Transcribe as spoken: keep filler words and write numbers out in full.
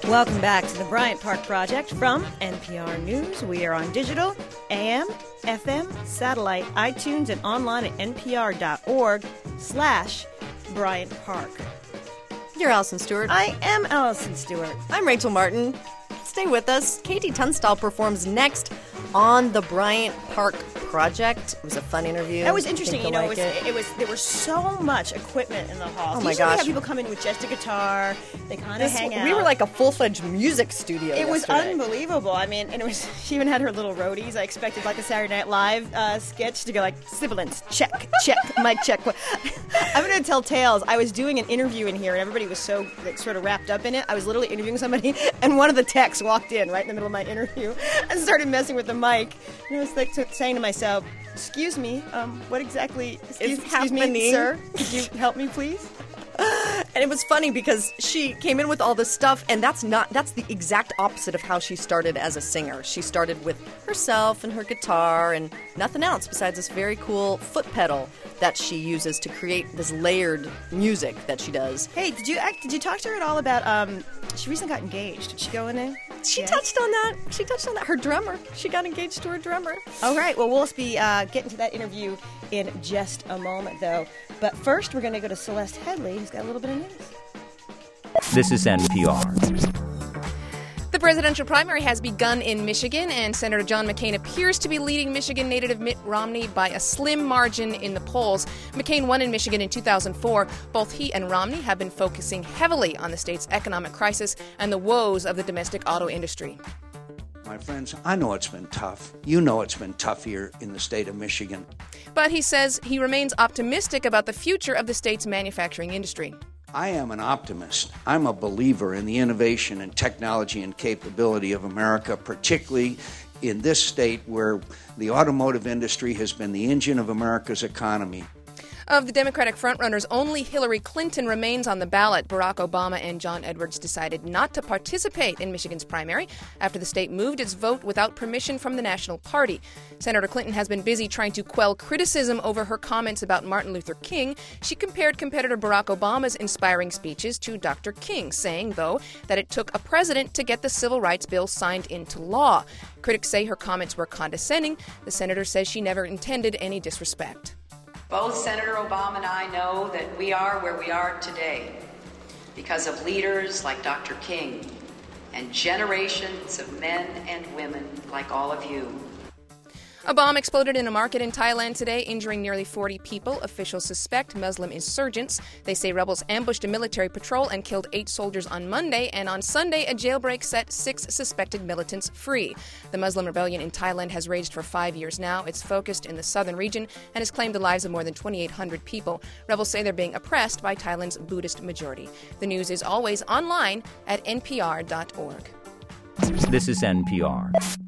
Welcome back to the Bryant Park Project from N P R News. We are on digital, A M, F M, satellite, iTunes, and online at npr.org slash Bryant Park. You're Allison Stewart. I am Allison Stewart. I'm Rachel Martin. Stay with us. Katie Tunstall performs next on the Bryant Park Project. It was a fun interview. That was interesting. You know, like it, was, it. it was there was so much equipment in the hall. Oh my Usually gosh! We have people come in with just a guitar. They kind of hang out. We were like a full-fledged music studio. It was yesterday. unbelievable. I mean, and it was. She even had her little roadies. I expected like a Saturday Night Live uh, sketch to go like sibilance, check, check, mic check. I'm going to tell tales. I was doing an interview in here, and everybody was so like, sort of wrapped up in it. I was literally interviewing somebody, and one of the techs walked in right in the middle of my interview and started messing with the mic. And I was like t- saying to myself, "Excuse me, um, what exactly excuse, is excuse happening, me, sir? Could you help me, please?" And it was funny because she came in with all this stuff, and that's not that's the exact opposite of how she started as a singer. She started with herself and her guitar and nothing else besides this very cool foot pedal that she uses to create this layered music that she does. Hey, did you act, did you talk to her at all about? Um, she recently got engaged. Did she go in there? She Yes. touched on that. She touched on that. Her drummer. She got engaged to her drummer. All right. Well, we'll be uh, getting to that interview in just a moment, though. But first, we're going to go to Celeste Headley, who's got a little bit of news. This is N P R. The presidential primary has begun in Michigan, and Senator John McCain appears to be leading Michigan native Mitt Romney by a slim margin in the polls. McCain won in Michigan in two thousand four. Both he and Romney have been focusing heavily on the state's economic crisis and the woes of the domestic auto industry. My friends, I know it's been tough. You know it's been tough here in the state of Michigan. But he says he remains optimistic about the future of the state's manufacturing industry. I am an optimist. I'm a believer in the innovation and technology and capability of America, particularly in this state where the automotive industry has been the engine of America's economy. Of the Democratic frontrunners, only Hillary Clinton remains on the ballot. Barack Obama and John Edwards decided not to participate in Michigan's primary after the state moved its vote without permission from the National Party. Senator Clinton has been busy trying to quell criticism over her comments about Martin Luther King. She compared competitor Barack Obama's inspiring speeches to Doctor King, saying, though, that it took a president to get the Civil Rights Bill signed into law. Critics say her comments were condescending. The senator says she never intended any disrespect. Both Senator Obama and I know that we are where we are today because of leaders like Doctor King and generations of men and women like all of you. A bomb exploded in a market in Thailand today, injuring nearly forty people. Officials suspect Muslim insurgents. They say rebels ambushed a military patrol and killed eight soldiers on Monday, and on Sunday, a jailbreak set six suspected militants free. The Muslim rebellion in Thailand has raged for five years now. It's focused in the southern region and has claimed the lives of more than twenty-eight hundred people. Rebels say they're being oppressed by Thailand's Buddhist majority. The news is always online at n p r dot org. This is N P R.